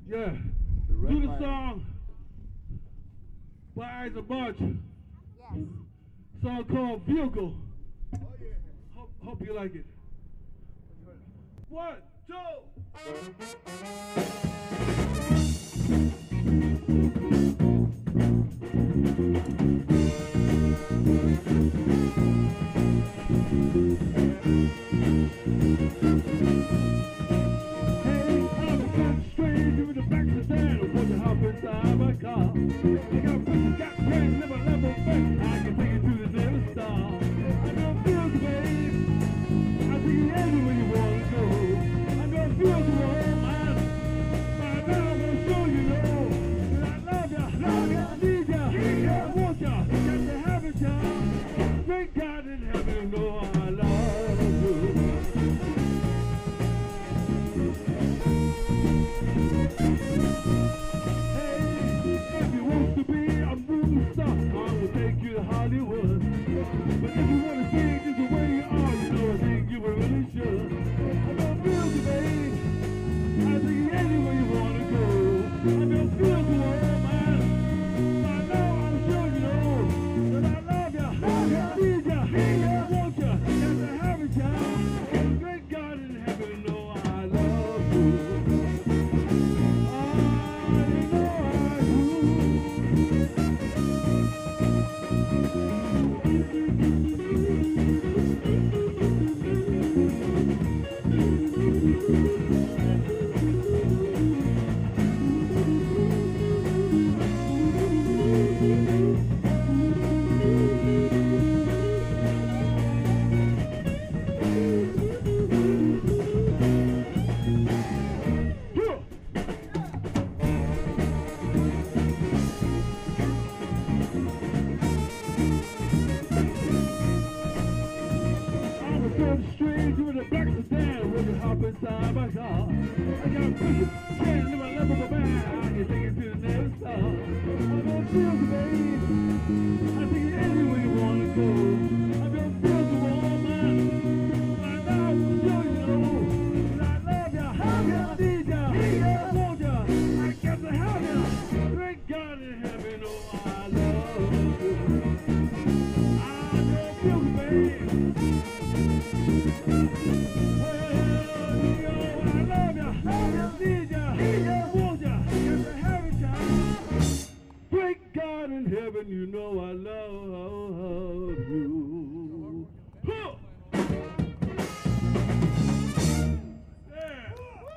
Yeah. The red Do the light. song by Isaac March. Yes. Song called Vehicle. Hope you like it. 1, Thank God in heaven, you know I love you. If you want to be a movie star, I will take you to Hollywood. But if you want to sing just the way you are, you know I think you really should. I don't feel the babe. I take you anywhere you want to go. I don't feel the world, man. I know, I'm sure you know that I love you. I need you. I want you. Got to have it, child. Thank God in heaven, you know I love you. Inside my car, I got a pussy, can't live my level of man. I can take it to the next star. I don't feel the babe. I take it anywhere you wanna go. I don't feel the woman. I know, sure you know that I love ya, I need ya, I want ya, I got to have ya. Thank God in heaven, oh I love you. I don't feel the babe. In heaven, you know I love you. Huh. Yeah.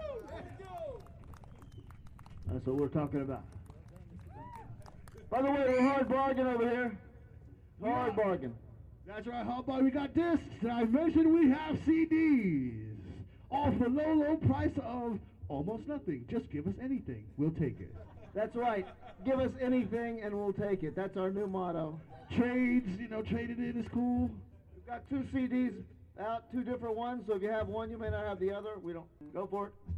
That's what we're talking about. By the way, we're hard bargain over here. Hard bargain. That's right, hard bargain. We got discs. I mentioned we have CDs. All for low, low price of almost nothing. Just give us anything. We'll take it. That's right. Give us anything and we'll take it. That's our new motto. Trades, traded in is cool. We've got 2 CDs out, 2 different ones, so if you have one, you may not have the other. We don't. Go for it.